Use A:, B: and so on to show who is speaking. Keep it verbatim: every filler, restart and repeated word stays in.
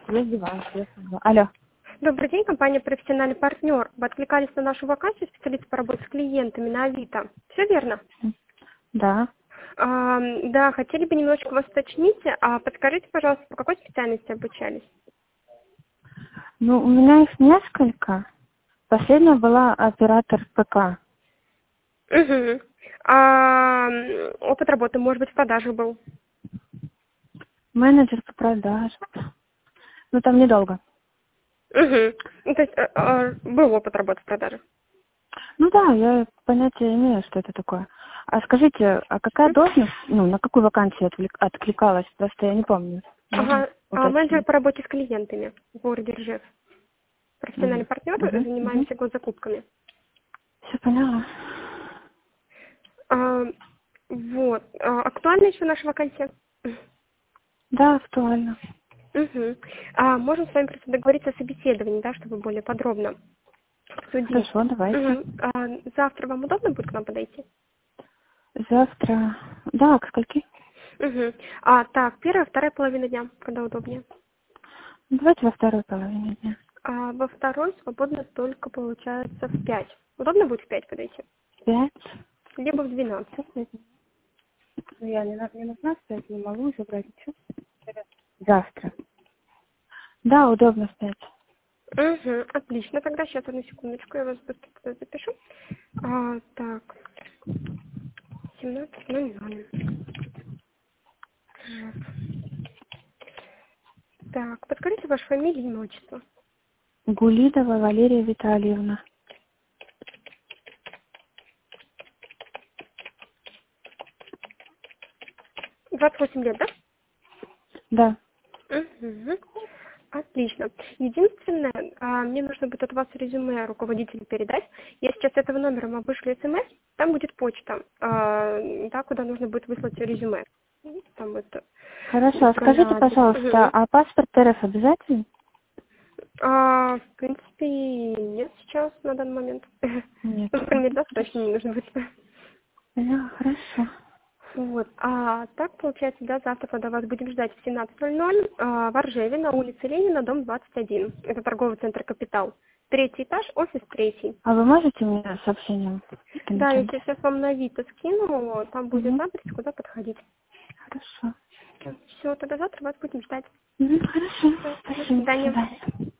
A: Есть диван, кресло. Алло.
B: Добрый день, компания «Профессиональный партнер». Вы откликались на нашу вакансию специалиста по работе с клиентами на Авито. Все верно?
A: Да.
B: А, да, хотели бы немножечко вас уточнить. А подскажите, пожалуйста, по какой специальности обучались?
A: Ну, у меня их несколько. Последняя была оператор ПК.
B: Угу. А, опыт работы, может быть, в продажах был?
A: Менеджер по продажам. Ну, там недолго.
B: Угу. Ну, то есть э, э, был опыт работы в продажах?
A: Ну да, я понятия имею, что это такое. А скажите, а какая должность, ну, на какую вакансию отвлек- откликалась? Просто я не помню. Можно
B: Ага. А, менеджер
A: уточнить?
B: по работе с клиентами в городе Ржев. Профессиональный
A: Угу.
B: партнер,
A: Угу. Угу.
B: занимаемся госзакупками.
A: Все поняла.
B: А, вот. А, актуальна еще наша вакансия?
A: Да, актуально.
B: Угу. А можем с вами просто договориться о собеседовании, да, чтобы более подробно обсудить.
A: Хорошо, давайте.
B: Угу. А, завтра вам удобно будет к нам подойти?
A: Завтра. Да, к скольки?
B: Угу. А, так, первая, вторая половина дня, когда удобнее.
A: Давайте во второй половине дня.
B: А во второй свободно только получается в пять. Удобно будет в пять подойти?
A: Пять.
B: Либо в двенадцать.
A: Ну, я не, на- не нужна, кстати, не могу забрать ничего. Завтра. Да, удобно в пять.
B: Угу. Отлично. Тогда сейчас одну секундочку, я вас быстро туда запишу. А, так, семнадцать ноль ноль. Так, подскажите вашу фамилию и имя, отчество.
A: Гулидова Валерия Витальевна.
B: двадцать восемь лет, да?
A: Да.
B: Угу. Отлично. Единственное, а, мне нужно будет от вас резюме руководителю передать. Я сейчас с этого номера вам вышлю смс, там будет почта, а, да, куда нужно будет выслать резюме. Там это
A: Хорошо, а скажите,
B: адрес.
A: пожалуйста,
B: Мгм.
A: а паспорт РФ обязательно?
B: А, в принципе, нет сейчас на данный момент.
A: Нет.
B: Ну, по крайней мере, завтра точно не нужно будет.
A: Да, хорошо.
B: Вот. А так, получается, да, завтра тогда вас будем ждать в семнадцать ноль ноль а, в Ржеве на улице Ленина, дом двадцать один. Это торговый центр «Капитал». Третий этаж, офис третий.
A: А вы можете мне сообщением
B: Да,
A: скинуть
B: я
A: адрес?
B: сейчас вам на Авито скину, там будет
A: Угу.
B: адрес, куда подходить.
A: Хорошо.
B: Все, тогда завтра вас будем ждать.
A: Мгм, хорошо.
B: Всё, до
A: Спасибо. До
B: свидания.
A: свидания.